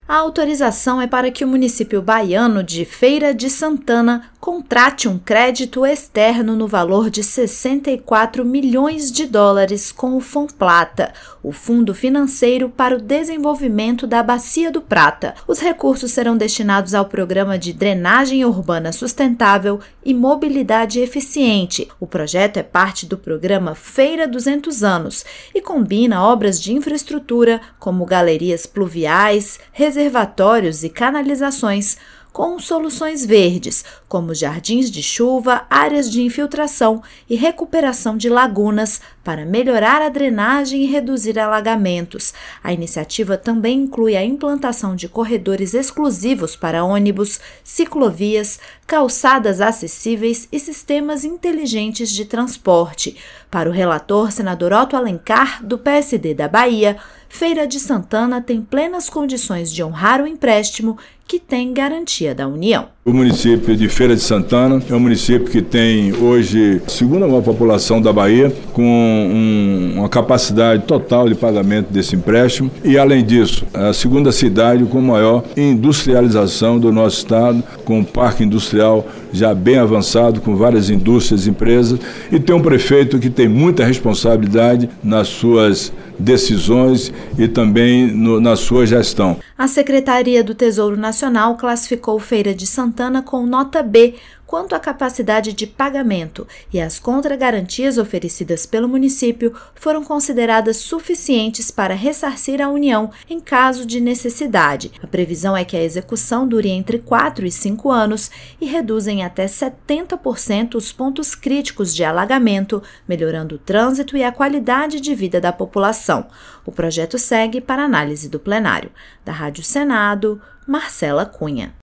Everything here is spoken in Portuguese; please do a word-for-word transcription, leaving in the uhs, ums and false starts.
A autorização é para que o município baiano de Feira de Santana contrate um crédito externo no valor de sessenta e quatro milhões de dólares com o Fomplata, o Fundo Financeiro para o Desenvolvimento da Bacia do Prata. Os recursos serão destinados ao Programa de Drenagem Urbana Sustentável e Mobilidade Eficiente. O projeto é parte do programa Feira duzentos anos e combina obras de infraestrutura como galerias pluviais, reservatórios e canalizações, com soluções verdes, como jardins de chuva, áreas de infiltração e recuperação de lagunas para melhorar a drenagem e reduzir alagamentos. A iniciativa também inclui a implantação de corredores exclusivos para ônibus, ciclovias, calçadas acessíveis e sistemas inteligentes de transporte. Para o relator, senador Otto Alencar, do P S D da Bahia, Feira de Santana tem plenas condições de honrar o empréstimo que tem garantia da União. O município de Feira de Santana é um município que tem hoje a segunda maior população da Bahia, com um, uma capacidade total de pagamento desse empréstimo e, além disso, a segunda cidade com maior industrialização do nosso estado, com um parque industrial já bem avançado, com várias indústrias e empresas, e tem um prefeito que tem muita responsabilidade nas suas decisões e também no, na sua gestão. A Secretaria do Tesouro Nacional classificou Feira de Santana com nota B quanto à capacidade de pagamento e as contragarantias oferecidas pelo município foram consideradas suficientes para ressarcir a União em caso de necessidade. A previsão é que a execução dure entre quatro e cinco anos e reduz em até setenta por cento os pontos críticos de alagamento, melhorando o trânsito e a qualidade de vida da população. O projeto segue para análise do plenário. Da Rádio Senado, Marcela Cunha.